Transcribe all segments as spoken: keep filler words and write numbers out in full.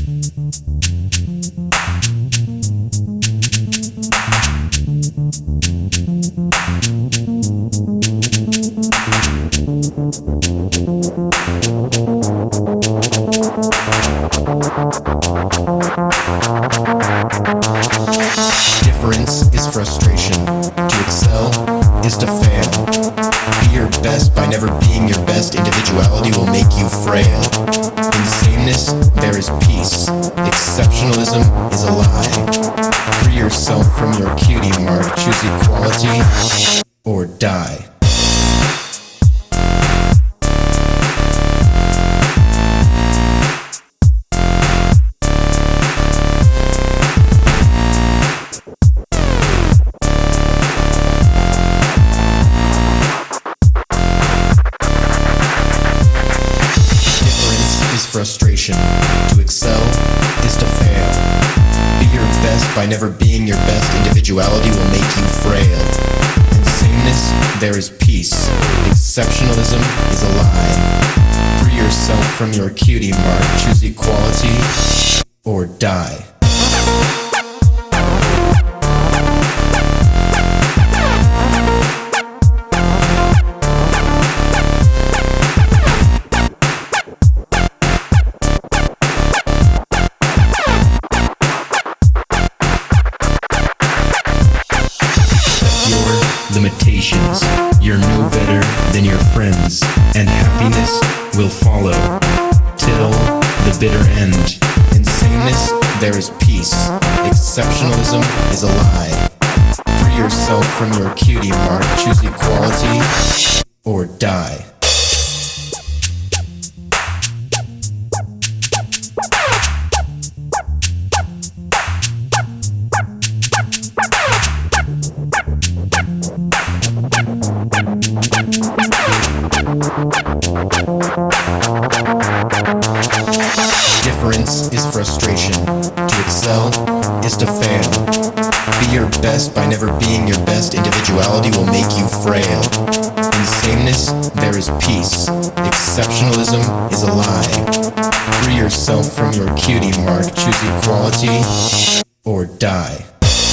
Difference is frustration. To excel is to fail. Be your best by never being your best. Individuality will make you frail. In sameness, there is peace. Exceptionalism is a lie. Free yourself from your cutie mark. Choose equality or die. Frustration. To excel is to fail. Be your best by never being your best. Individuality will make you frail. In sameness, there is peace. Exceptionalism is a lie. Free yourself from your cutie mark. Choose equality or die. Limitations. You're no better than your friends, and happiness will follow till the bitter end. In sameness, there is peace. Exceptionalism is a lie. Free yourself from your cutie mark. Choose equality or die. Difference is frustration. To excel is to fail. Be your best by never being your best. Individuality will make you frail. In sameness, there is peace. Exceptionalism is a lie. Free yourself from your cutie mark. Choose equality or die.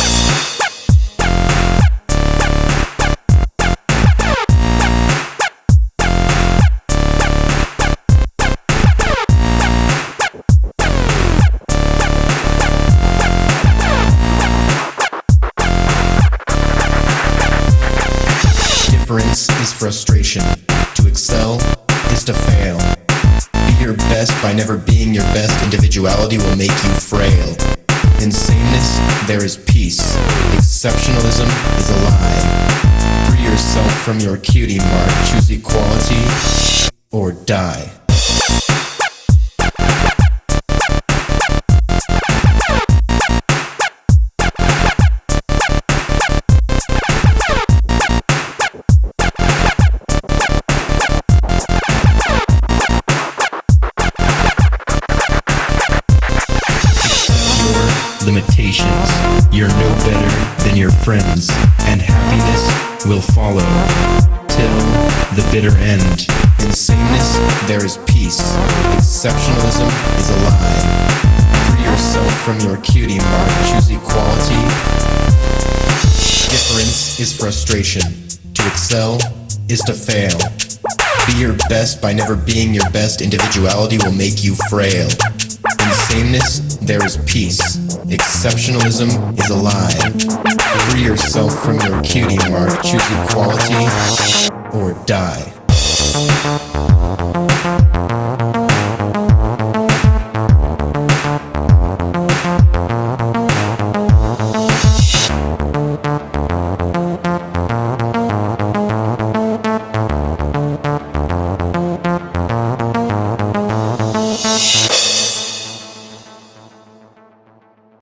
Difference is frustration. To excel is to fail. Be your best by never being your best. Individuality will make you frail. In sameness, there is peace. Exceptionalism is a lie. Free yourself from your cutie mark. Choose equality or die. Limitations. You're no better than your friends, and happiness will follow till the bitter end. In sameness, there is peace. Exceptionalism is a lie. Free yourself from your cutie mark. Choose equality. Difference is frustration. To excel is to fail. Be your best by never being your best. Individuality will make you frail. In sameness, there is peace. Exceptionalism is a lie. Free yourself from your cutie mark. Choose equality or die.